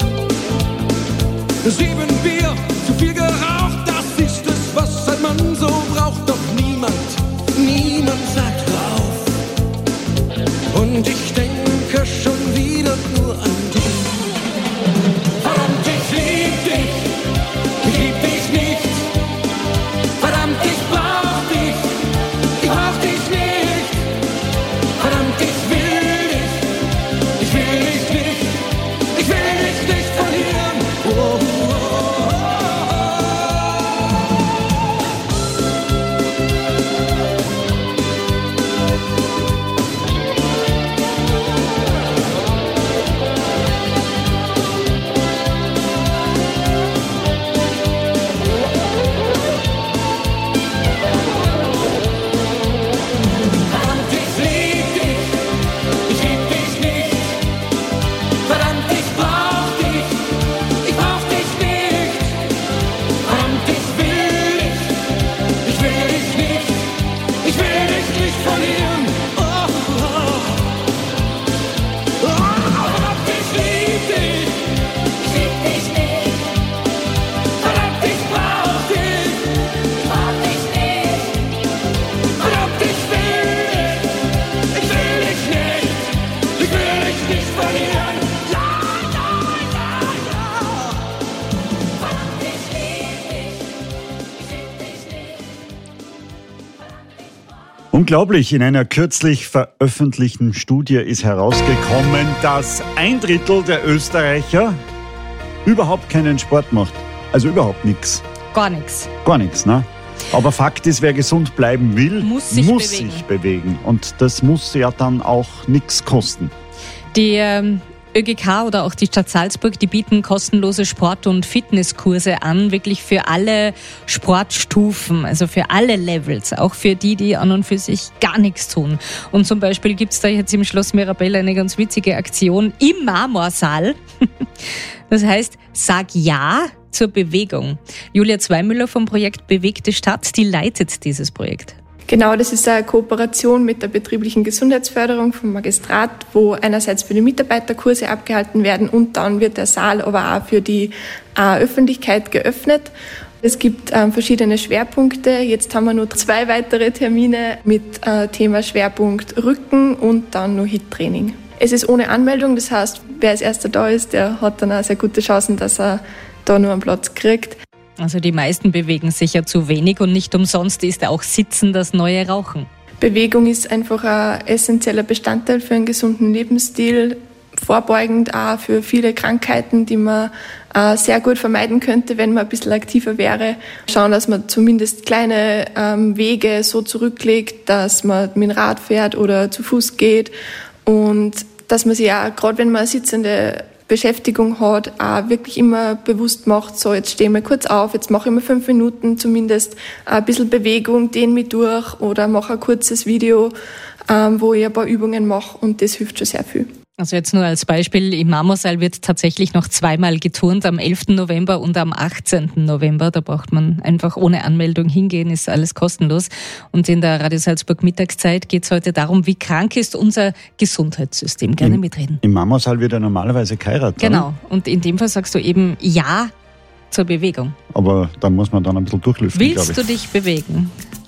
7 Bier, zu viel geraucht. Das ist es, was ein Mann so braucht. Doch niemand sagt drauf. Und ich denke schon wieder nur an dich. Verdammt, ich lieb dich nicht. Verdammt, ich brauch dich nicht. Verdammt, ich will dich nicht verlieren. Oh. Unglaublich, in einer kürzlich veröffentlichten Studie ist herausgekommen, dass 1/3 der Österreicher überhaupt keinen Sport macht. Also überhaupt nichts. Gar nichts. Gar nichts, ne? Aber Fakt ist, wer gesund bleiben will, muss sich bewegen. Und das muss ja dann auch nichts kosten. Die ÖGK oder auch die Stadt Salzburg, die bieten kostenlose Sport- und Fitnesskurse an, wirklich für alle Sportstufen, also für alle Levels, auch für die an und für sich gar nichts tun. Und zum Beispiel gibt's da jetzt im Schloss Mirabell eine ganz witzige Aktion im Marmorsaal. Das heißt, sag Ja zur Bewegung. Julia Zweimüller vom Projekt Bewegte Stadt, die leitet dieses Projekt. Genau, das ist eine Kooperation mit der betrieblichen Gesundheitsförderung vom Magistrat, wo einerseits für die Mitarbeiter Kurse abgehalten werden und dann wird der Saal aber auch für die Öffentlichkeit geöffnet. Es gibt verschiedene Schwerpunkte. Jetzt haben wir nur 2 weitere Termine mit Thema Schwerpunkt Rücken und dann noch HIIT-Training. Es ist ohne Anmeldung, das heißt, wer als erster da ist, der hat dann auch sehr gute Chancen, dass er da nur einen Platz kriegt. Also die meisten bewegen sich ja zu wenig und nicht umsonst ist auch Sitzen das neue Rauchen. Bewegung ist einfach ein essentieller Bestandteil für einen gesunden Lebensstil, vorbeugend auch für viele Krankheiten, die man sehr gut vermeiden könnte, wenn man ein bisschen aktiver wäre. Schauen, dass man zumindest kleine Wege so zurücklegt, dass man mit dem Rad fährt oder zu Fuß geht und dass man sich auch, gerade wenn man eine sitzende Beschäftigung hat, auch wirklich immer bewusst macht, so jetzt stehe ich mal kurz auf, jetzt mache ich mal 5 Minuten zumindest ein bisschen Bewegung, dehne mich durch oder mache ein kurzes Video, wo ich ein paar Übungen mache und das hilft schon sehr viel. Also jetzt nur als Beispiel, im Marmorsaal wird tatsächlich noch 2-mal geturnt, am 11. November und am 18. November. Da braucht man einfach ohne Anmeldung hingehen, ist alles kostenlos. Und in der Radio Salzburg Mittagszeit geht es heute darum, wie krank ist unser Gesundheitssystem. Gerne mitreden. Im Marmorsaal wird ja normalerweise geheiratet. Genau. Und in dem Fall sagst du eben Ja zur Bewegung. Aber da muss man dann ein bisschen durchlüften, glaube ich. Willst du dich bewegen?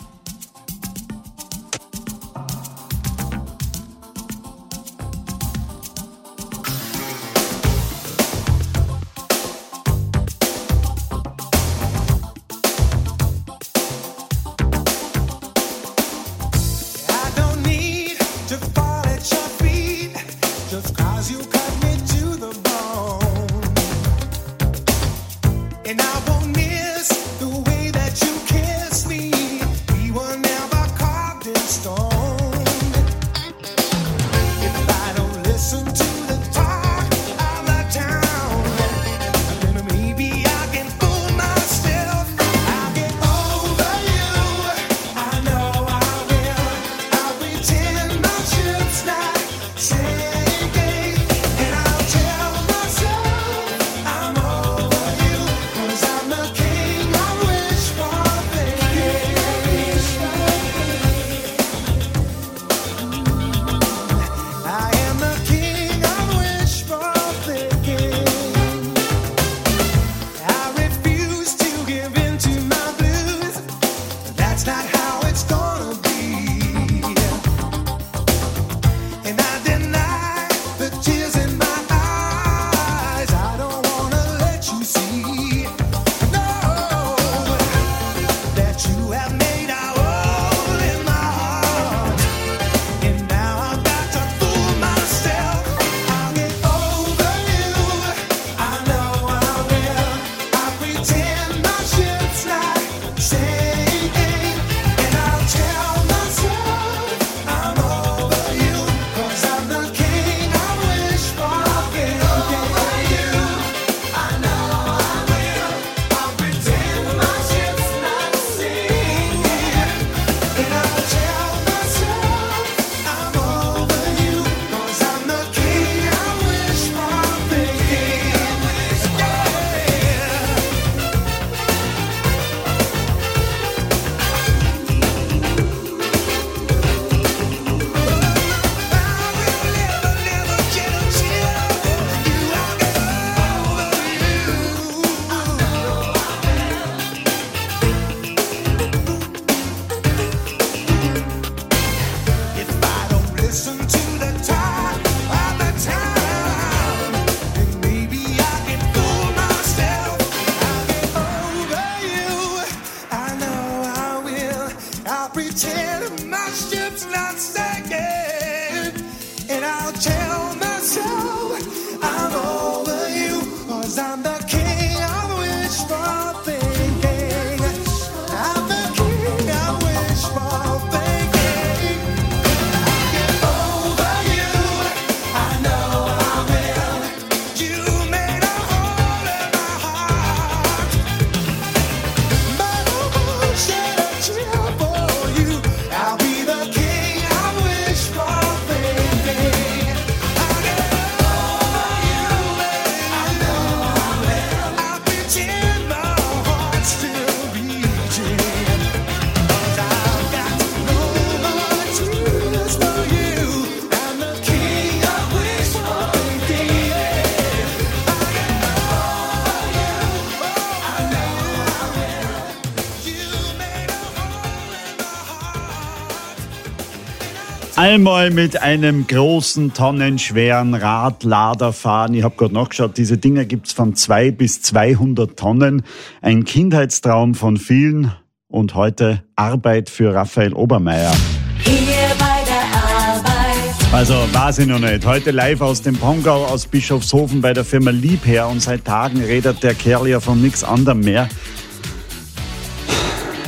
Einmal mit einem großen, tonnenschweren Radlader fahren. Ich habe gerade nachgeschaut, diese Dinger gibt's von 2 bis 200 Tonnen. Ein Kindheitstraum von vielen und heute Arbeit für Raphael Obermeier. Hier bei der Arbeit. Also weiß ich noch nicht. Heute live aus dem Pongau, aus Bischofshofen bei der Firma Liebherr und seit Tagen redet der Kerl ja von nichts anderem mehr.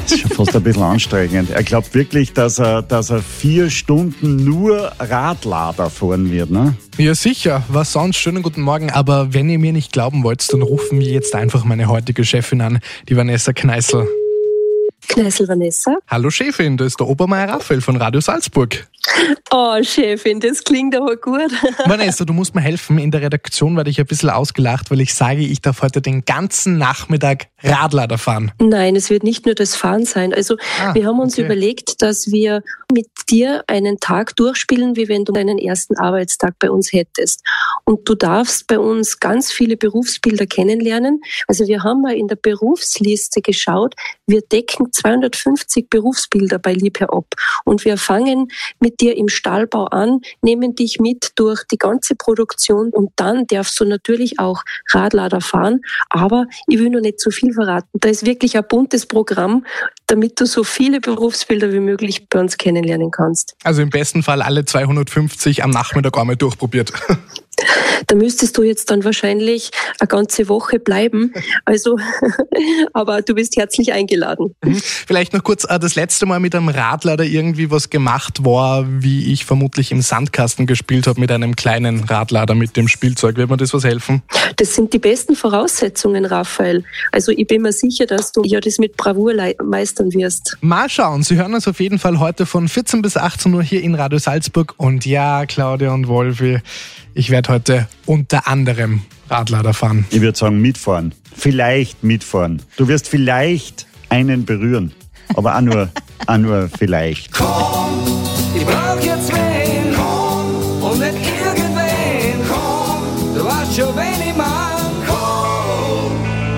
Das ist schon fast ein bisschen anstrengend. Er glaubt wirklich, dass er 4 Stunden nur Radlader fahren wird, ne? Ja, sicher. Was sonst? Schönen guten Morgen. Aber wenn ihr mir nicht glauben wollt, dann rufen wir jetzt einfach meine heutige Chefin an, die Vanessa Kneißl. Kneißl Vanessa. Hallo Chefin, da ist der Obermeier Raphael von Radio Salzburg. Oh Chefin, das klingt aber gut. Vanessa, du musst mir helfen. In der Redaktion werde ich ein bisschen ausgelacht, weil ich sage, ich darf heute den ganzen Nachmittag Radlader fahren. Nein, es wird nicht nur das Fahren sein. Also wir haben uns überlegt, dass wir mit dir einen Tag durchspielen, wie wenn du deinen ersten Arbeitstag bei uns hättest. Und du darfst bei uns ganz viele Berufsbilder kennenlernen. Also wir haben mal in der Berufsliste geschaut, wir decken 250 Berufsbilder bei Liebherr ab. Und wir fangen mit dir im Stahlbau an, nehmen dich mit durch die ganze Produktion und dann darfst du natürlich auch Radlader fahren. Aber ich will noch nicht zu viel verraten. Da ist wirklich ein buntes Programm, damit du so viele Berufsbilder wie möglich bei uns kennenlernen kannst. Also im besten Fall alle 250 am Nachmittag einmal durchprobiert. Da müsstest du jetzt dann wahrscheinlich eine ganze Woche bleiben. Also, aber du bist herzlich eingeladen. Vielleicht noch kurz, das letzte Mal mit einem Radlader irgendwie was gemacht war, wie ich vermutlich im Sandkasten gespielt habe mit einem kleinen Radlader mit dem Spielzeug. Wird mir das was helfen? Das sind die besten Voraussetzungen, Raphael. Also ich bin mir sicher, dass du ja das mit Bravour meistern wirst. Mal schauen. Sie hören uns auf jeden Fall heute von 14 bis 18 Uhr hier in Radio Salzburg. Und ja, Claudia und Wolfi, ich werde heute unter anderem Radlader fahren. Ich würde sagen mitfahren. Vielleicht mitfahren. Du wirst vielleicht einen berühren. Aber auch nur vielleicht. Komm, ich brauch jetzt wen. Komm, und nicht irgendwen. Komm, du weißt schon, wen ich mein. Komm,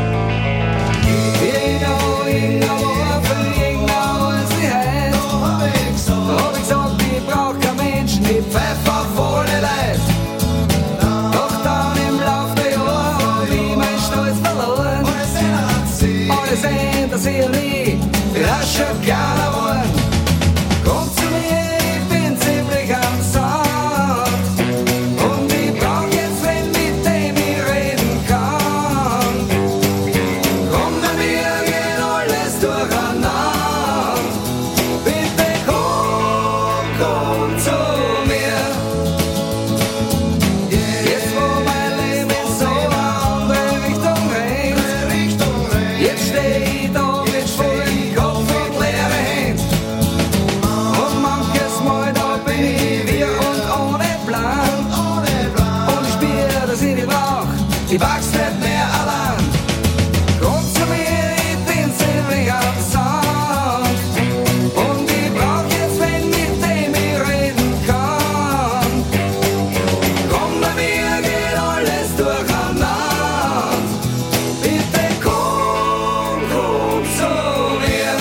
irgendwo für irgendwo ist die Hand. Da hab ich gesagt, ich brauch kein Menschen, ich pfeffer voll die Leid. Doch dann im Lauf der Jahre hab ich mein Stolz verloren. Alle sehen, dass ich nie rasch und gerne wollen. Komm zu mir, ich bin ziemlich am Sand. Und ich brauch jetzt wen, mit dem ich reden kann. Komm bei mir, geht alles durcheinander. Bitte komm zu mir. Jetzt wo mein Leben in so eine andere Richtung rennt. Jetzt steh ich da mit vollem Kopf und leere Hände. Und manches Mal da bin ich wir und ohne Plan. Und ich spür, dass ich dich brauch. Ich wachs nicht mehr allein. Komm zu mir, ich bin ziemlich am Sand. Und ich brauch jetzt wen, mit dem ich reden kann. Komm bei mir, geht alles durcheinander. Bitte komm zu mir.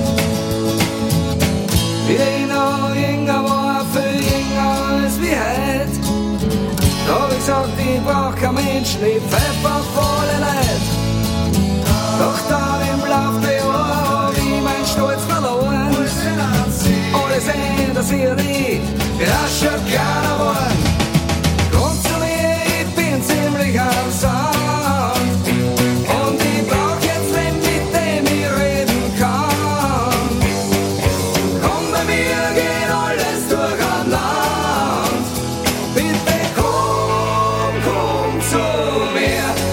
Wir noch irgendwo für irgendwas wie heute. Da hab ich gesagt, ich brauch kein Menschen, ich pfeffer volle Leid. Doch dann im Lauf der Jahre hab ich mein Stolz verloren. Alle sehen, dass ich nie rasch und gerne wollen. Komm zu mir, ich bin ziemlich am Sand. Und ich brauch jetzt wen, mit dem ich reden kann. Komm bei mir, geht alles durcheinander. Bitte komm zu mir.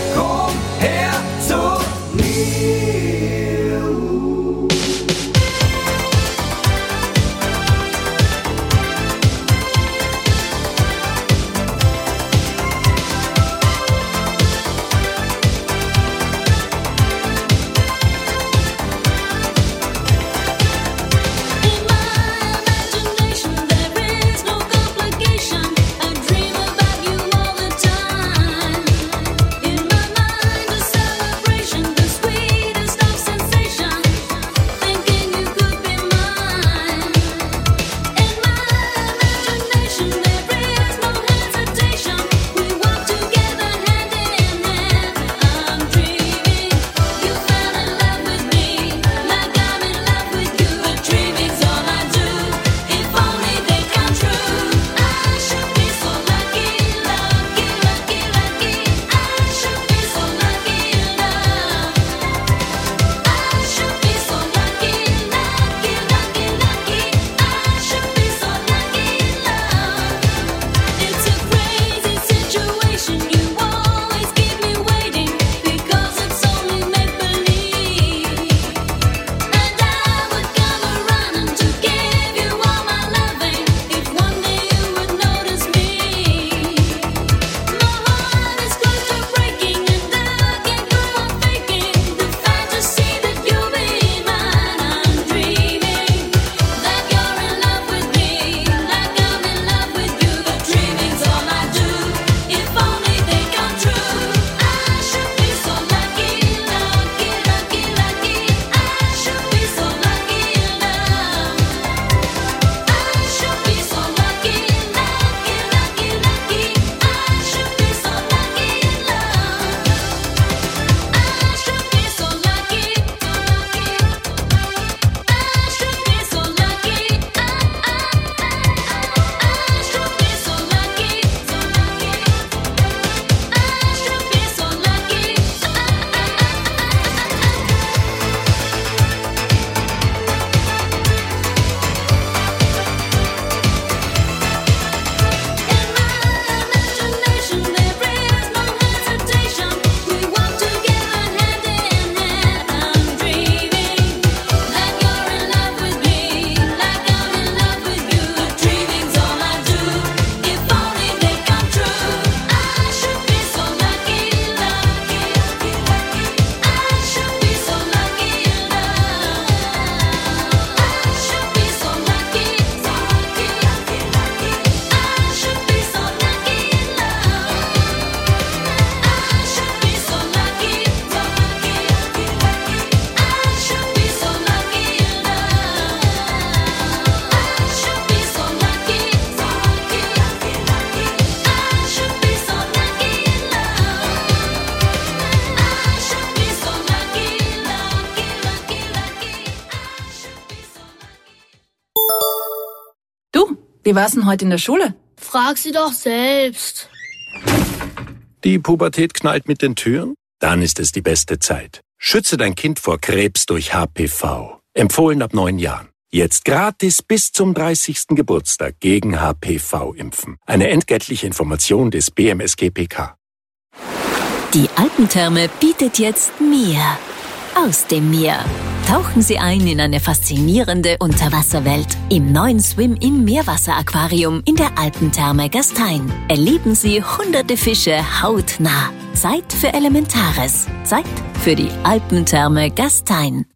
Wie war's denn heute in der Schule? Frag sie doch selbst. Die Pubertät knallt mit den Türen? Dann ist es die beste Zeit. Schütze dein Kind vor Krebs durch HPV. Empfohlen ab 9 Jahren. Jetzt gratis bis zum 30. Geburtstag gegen HPV impfen. Eine entgeltliche Information des BMSG-PK. Die Alpentherme bietet jetzt mehr aus dem Meer. Tauchen Sie ein in eine faszinierende Unterwasserwelt im neuen Swim-In-Meerwasser-Aquarium in der Alpentherme Gastein. Erleben Sie hunderte Fische hautnah. Zeit für Elementares. Zeit für die Alpentherme Gastein.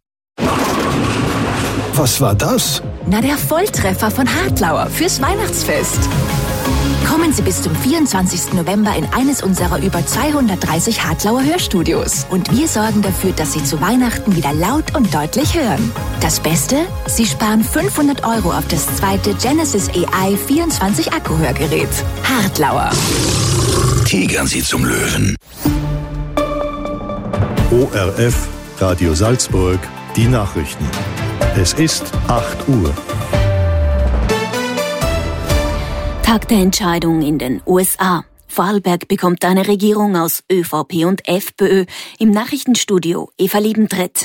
Was war das? Na, der Volltreffer von Hartlauer fürs Weihnachtsfest. Kommen Sie bis zum 24. November in eines unserer über 230 Hartlauer Hörstudios. Und wir sorgen dafür, dass Sie zu Weihnachten wieder laut und deutlich hören. Das Beste? Sie sparen 500 € auf das zweite Genesis AI 24 Akkuhörgerät. Hartlauer. Tigern Sie zum Löwen. ORF, Radio Salzburg, die Nachrichten. Es ist 8 Uhr. Tag der Entscheidung in den USA. Vorarlberg bekommt eine Regierung aus ÖVP und FPÖ. Im Nachrichtenstudio Eva Liebentritt.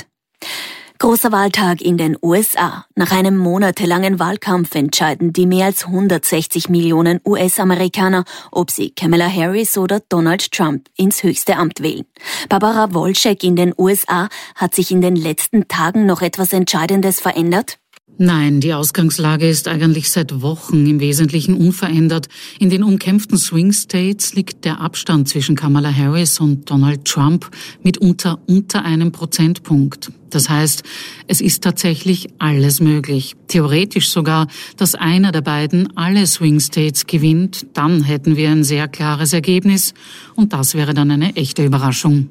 Großer Wahltag in den USA. Nach einem monatelangen Wahlkampf entscheiden die mehr als 160 Millionen US-Amerikaner, ob sie Kamala Harris oder Donald Trump ins höchste Amt wählen. Barbara Wolschek in den USA. Hat sich in den letzten Tagen noch etwas Entscheidendes verändert? Nein, die Ausgangslage ist eigentlich seit Wochen im Wesentlichen unverändert. In den umkämpften Swing States liegt der Abstand zwischen Kamala Harris und Donald Trump mitunter unter einem Prozentpunkt. Das heißt, es ist tatsächlich alles möglich. Theoretisch sogar, dass einer der beiden alle Swing States gewinnt. Dann hätten wir ein sehr klares Ergebnis und das wäre dann eine echte Überraschung.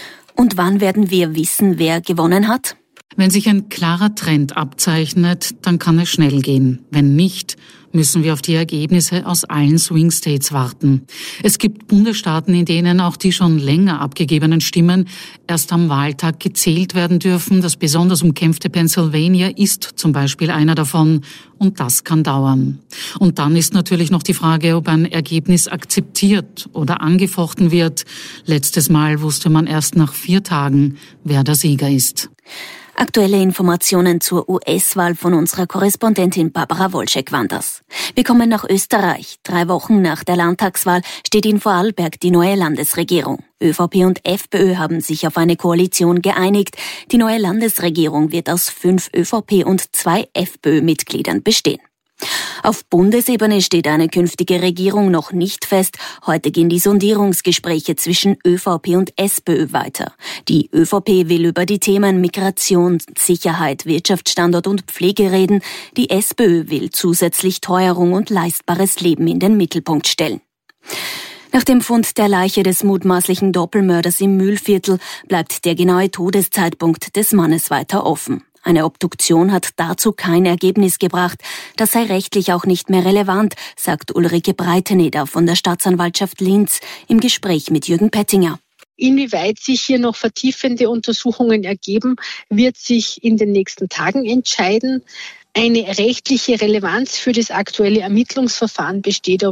Und wann werden wir wissen, wer gewonnen hat? Wenn sich ein klarer Trend abzeichnet, dann kann es schnell gehen. Wenn nicht, müssen wir auf die Ergebnisse aus allen Swing States warten. Es gibt Bundesstaaten, in denen auch die schon länger abgegebenen Stimmen erst am Wahltag gezählt werden dürfen. Das besonders umkämpfte Pennsylvania ist zum Beispiel einer davon. Und das kann dauern. Und dann ist natürlich noch die Frage, ob ein Ergebnis akzeptiert oder angefochten wird. Letztes Mal wusste man erst nach 4 Tagen, wer der Sieger ist. Aktuelle Informationen zur US-Wahl von unserer Korrespondentin Barbara Wolschek waren das. Wir kommen nach Österreich. 3 Wochen nach der Landtagswahl steht in Vorarlberg die neue Landesregierung. ÖVP und FPÖ haben sich auf eine Koalition geeinigt. Die neue Landesregierung wird aus 5 ÖVP- und 2 FPÖ-Mitgliedern bestehen. Auf Bundesebene steht eine künftige Regierung noch nicht fest. Heute gehen die Sondierungsgespräche zwischen ÖVP und SPÖ weiter. Die ÖVP will über die Themen Migration, Sicherheit, Wirtschaftsstandort und Pflege reden. Die SPÖ will zusätzlich Teuerung und leistbares Leben in den Mittelpunkt stellen. Nach dem Fund der Leiche des mutmaßlichen Doppelmörders im Mühlviertel bleibt der genaue Todeszeitpunkt des Mannes weiter offen. Eine Obduktion hat dazu kein Ergebnis gebracht. Das sei rechtlich auch nicht mehr relevant, sagt Ulrike Breiteneder von der Staatsanwaltschaft Linz im Gespräch mit Jürgen Pettinger. Inwieweit sich hier noch vertiefende Untersuchungen ergeben, wird sich in den nächsten Tagen entscheiden. Eine rechtliche Relevanz für das aktuelle Ermittlungsverfahren besteht aber